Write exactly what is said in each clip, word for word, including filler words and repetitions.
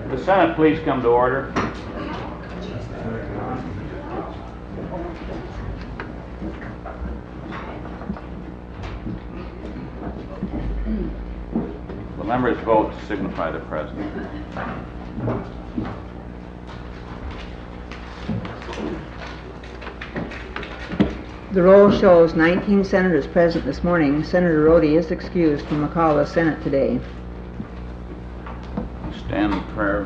The Senate, please come to order. The members vote to signify the presence. The roll shows nineteen senators present this morning. Senator Rhodey is excused from the call of the Senate today. Stand in prayer.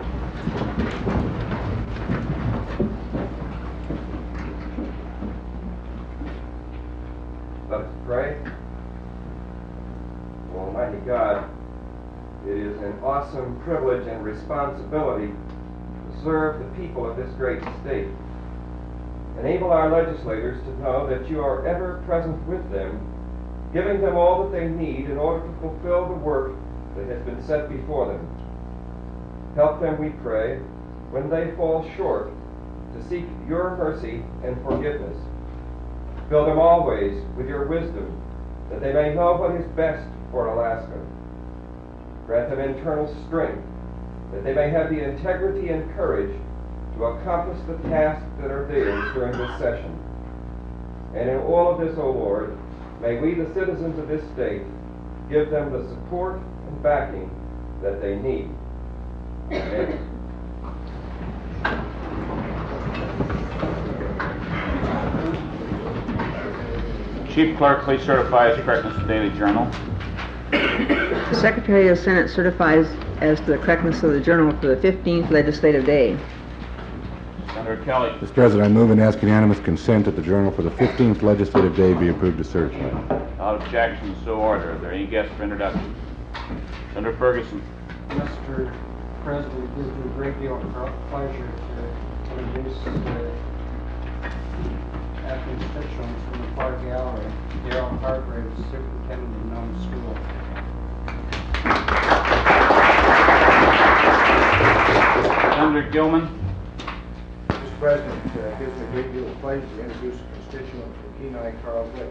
Let us pray. Almighty God, it is an awesome privilege and responsibility to serve the people of this great state. Enable our legislators to know that you are ever present with them, giving them all that they need in order to fulfill the work that has been set before them. Help them, we pray, when they fall short, to seek your mercy and forgiveness. Fill them always with your wisdom, that they may know what is best for Alaska. Grant them internal strength, that they may have the integrity and courage to accomplish the tasks that are theirs during this session. And in all of this, O Lord, may we, the citizens of this state, give them the support and backing that they need. Amen. Chief Clerk, please certify as correctness of the Daily Journal. The Secretary of the Senate certifies as to the correctness of the journal for the fifteenth legislative day. Senator Kelly. Mister President, I move and ask unanimous consent that the journal for the fifteenth legislative day be approved as certified. Without objection, so ordered. Are there any guests for introduction? Senator Ferguson. Mister President, it gives me a great deal of pleasure to introduce uh, our constituents from the Far Gallery, Darrell Hargrave, Superintendent of Nome School. Senator Gilman. Mister President, uh, it gives me a great deal of pleasure to introduce a constituent from Kenai, Carl Glick.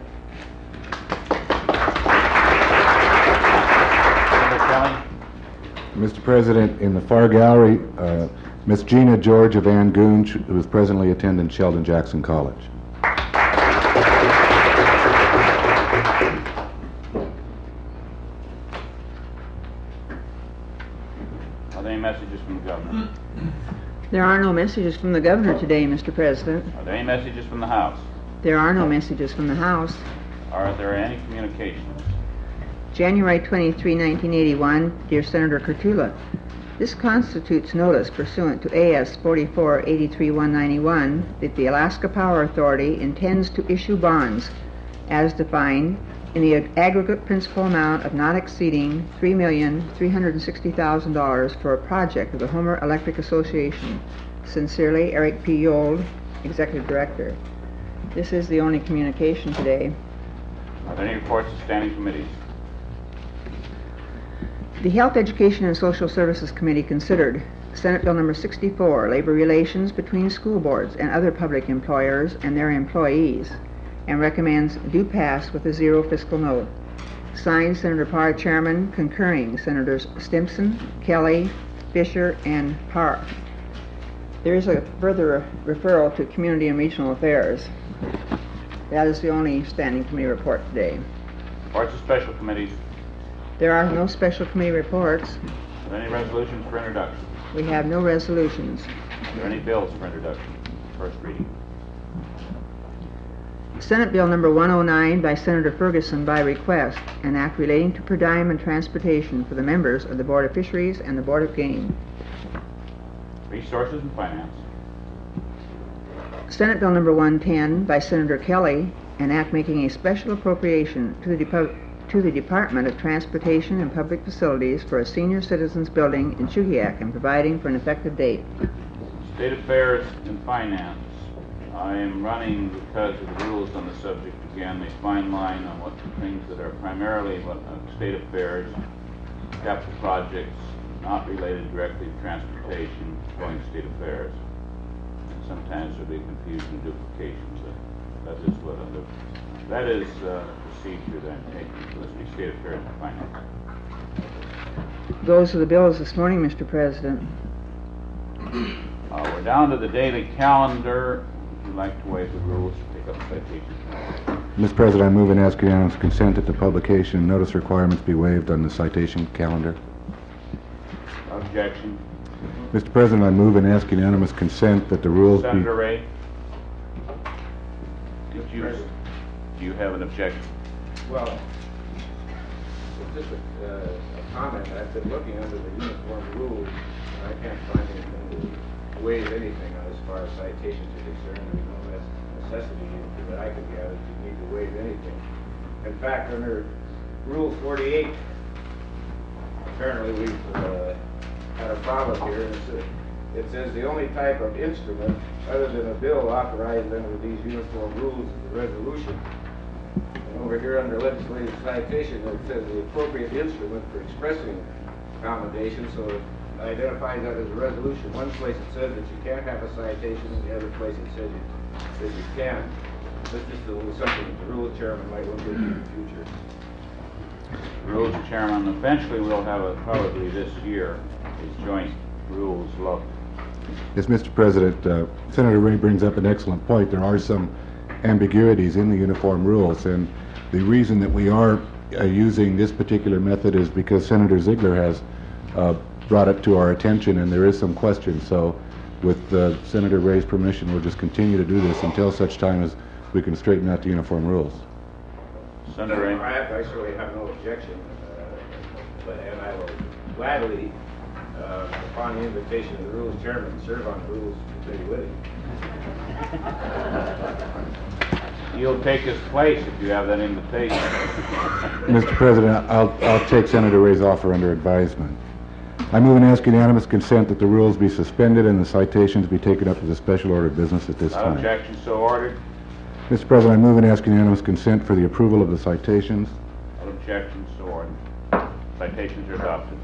Senator Kelly. Mister President, in the Far Gallery, uh, Miss Gina George of Van Goon, who is presently attending Sheldon Jackson College. Are there any messages from the governor? There are no messages from the governor today, Mister President. Are there any messages from the House? There are no messages from the House. Are there any communications? January twenty-third, nineteen eighty-one, dear Senator Kurtula, this constitutes notice pursuant to A S forty-four eighty-three one ninety-one that the Alaska Power Authority intends to issue bonds as defined in the aggregate principal amount of not exceeding three million three hundred sixty thousand dollars for a project of the Homer Electric Association. Sincerely, Eric P. Yold, Executive Director. This is the only communication today. Are there any reports of standing committees? The Health, Education, and Social Services Committee considered Senate Bill number sixty-four, Labor Relations between School Boards and Other Public Employers and Their Employees, and recommends do pass with a zero fiscal note. Signed, Senator Parr, Chairman, concurring Senators Stimson, Kelly, Fisher, and Parr. There is a further referral to Community and Regional Affairs. That is the only standing committee report today. Reports of special committees? There are no special committee reports. Are there any resolutions for introduction? We have no resolutions. Are there any bills for introduction? First reading. Senate Bill number one oh nine by Senator Ferguson by request, an act relating to per diem and transportation for the members of the Board of Fisheries and the Board of Game. Resources and Finance. Senate Bill number one ten by Senator Kelly, an act making a special appropriation to the, Depo to the Department of Transportation and Public Facilities for a senior citizens building in Chugiak and providing for an effective date. State Affairs and Finance. I am running because of the rules on the subject again, a fine line on what things that are primarily what, uh, state affairs, capital projects, not related directly to transportation, going to state affairs. And sometimes there'll be confusion and duplication, so that is what I'm looking for. That is uh, the procedure that I'm taking. So let's be state affairs and finance. Those are the bills this morning, Mister President. Uh, we're down to the daily calendar. Would you like to waive the rules to pick up citations? Mister President, I move and ask unanimous consent that the publication and notice requirements be waived on the citation calendar. Objection. Mister President, I move and ask unanimous consent that the rules be... Senator Ray? Did you, do you have an objection? Well, it's just a, uh, a comment. I've been looking under the uniform rules, and I can't find anything to waive anything on as far as citations are concerned. There's no nec- necessity that I could gather to need to waive anything. In fact, under Rule forty-eight, apparently we've uh, had a problem here. And it's a, it says the only type of instrument other than a bill authorized under these uniform rules is a resolution. And over here under legislative citation, it says the appropriate instrument for expressing commendation, so it identifies that as a resolution. One place it says that you can't have a citation, and the other place it says you, that you can. This is the, something that the rules chairman might look into in the future. Rules Chairman, eventually we'll have a, probably this year, a joint rules look. Yes, Mister President, uh, Senator Ray brings up an excellent point. There are some ambiguities in the uniform rules, and the reason that we are uh, using this particular method is because Senator Ziegler has uh, brought it to our attention, and there is some question. So with uh, Senator Ray's permission, we'll just continue to do this until such time as we can straighten out the uniform rules. Senator Ray? I, have, I certainly have no objection, uh, but and I will gladly, uh, upon the invitation of the rules chairman, serve on the rules committee with him. You'll take his place if you have that invitation. Mister President, I'll, I'll take Senator Ray's offer under advisement. I move and ask unanimous consent that the rules be suspended and the citations be taken up as a special order of business at this Without time. objection, so ordered. Mister President, I move and ask unanimous consent for the approval of the citations. Without objection, so ordered. Citations are adopted.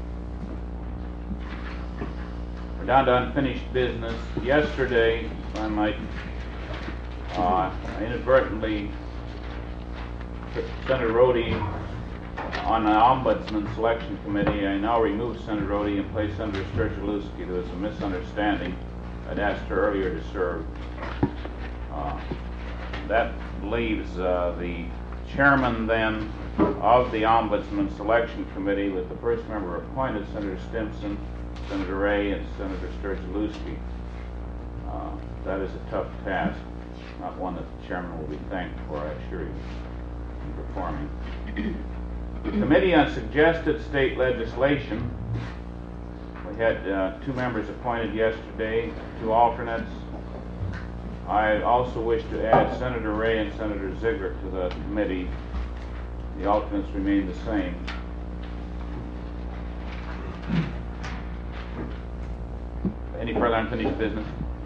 We're down to unfinished business. Yesterday, if I might, uh, I inadvertently put Senator Rhodey on the Ombudsman Selection Committee. I now removed Senator Rhodey and placed Senator Sturgeluski. There was a misunderstanding. I'd asked her earlier to serve. Uh, that leaves uh, the chairman then of the Ombudsman Selection Committee with the first member appointed, Senator Stimson, Senator Ray, and Senator Sturgeluski. Uh, that is a tough task, not one that the chairman will be thanked for, I assure you, in performing. The Committee on Suggested State Legislation, we had uh, two members appointed yesterday, two alternates. I also wish to add Senator Ray and Senator Ziegler to the committee. The alternates remain the same. Any further unfinished business?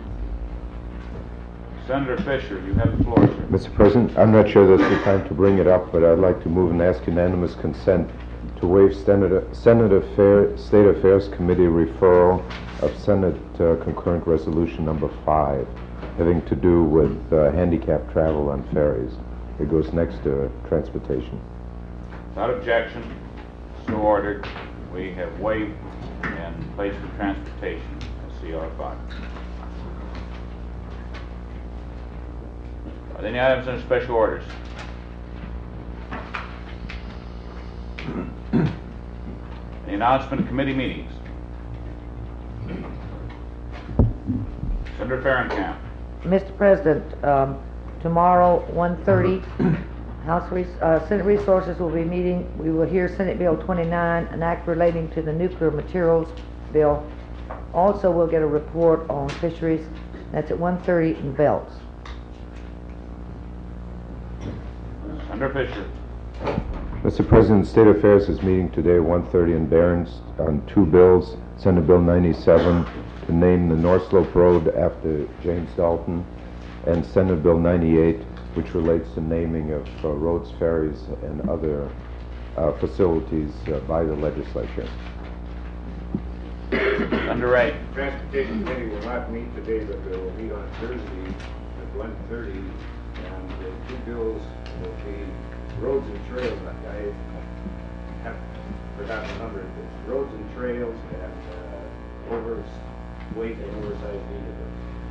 Senator Fisher, you have the floor, sir. Mister President, I'm not sure that's the time to bring it up, but I'd like to move and ask unanimous consent to waive Senate, Senate Affair, State Affairs Committee referral of Senate uh, concurrent resolution number five, having to do with uh, handicapped travel on ferries. It goes next to transportation. Without objection, so ordered. We have waived and placed the transportation, C R five. Are there any items under special orders? Any announcement of committee meetings? Senator Fahrenkamp. Mister President, um, tomorrow, one thirty, House Res uh, Senate Resources will be meeting. We will hear Senate Bill twenty-nine, an act relating to the nuclear materials bill. Also, we'll get a report on fisheries. That's at one thirty in Belts. Senator Fisher. Mister President, State Affairs is meeting today at one thirty in Barron's on two bills. Senate Bill ninety-seven to name the North Slope Road after James Dalton, and Senate Bill ninety-eight, which relates to naming of uh, roads, ferries, and other uh, facilities uh, by the legislature. Senator Ray. The Transportation Committee will not meet today, but they will meet on Thursday at one thirty, and the two bills will be roads and trails. I have forgot the number, it's roads and trails and uh, overweight and oversized vehicles.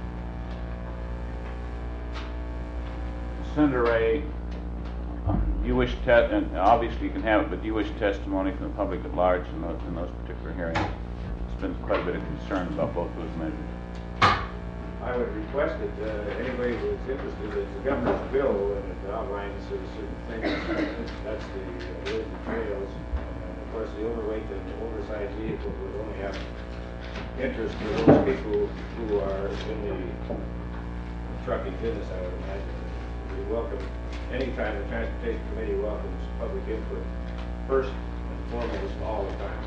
Senator Ray, you wish te, and obviously you can have it, but do you wish testimony from the public at large in those, in those particular hearings? There's been quite a bit of concern about both those measures. I would request that uh, anybody who's interested, it's the governor's bill and it outlines uh, certain things. That's the uh, roads and trails. And of course, the overweight and oversized vehicles would only have interest for those people who are in the trucking business, I would imagine. We welcome, anytime the Transportation Committee welcomes public input, first and foremost, all the time.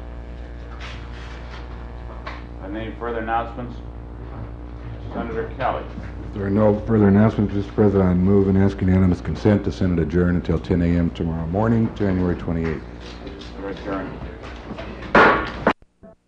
And any further announcements? Senator Kelly. If there are no further announcements, Mister President, I move and ask unanimous consent to Senate adjourn until ten A M tomorrow morning, January twenty-eighth.